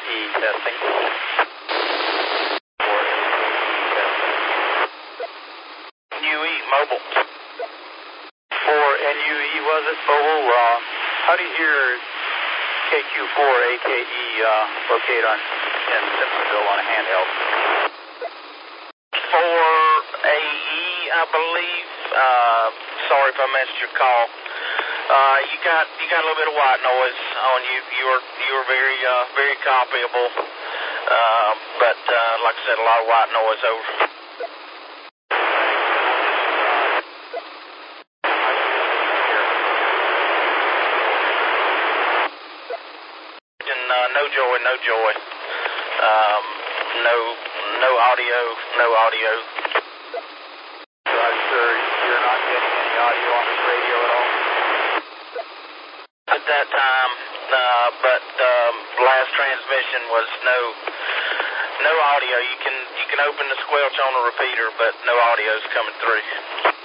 AKE testing. 4AKE testing. NUE, mobile. 4NUE, was it? Mobile. How do you hear KQ4 AKE locate in Simpsonville on a handheld? 4AE, I believe. Sorry if I missed your call. You got a little bit of white noise on you. You were very copyable. But like I said, a lot of white noise over. No joy. No audio. So I'm sure you're not getting any audio on this radio at all? At that time, but last transmission was no audio. You can open the squelch on the repeater, but no audio is coming through.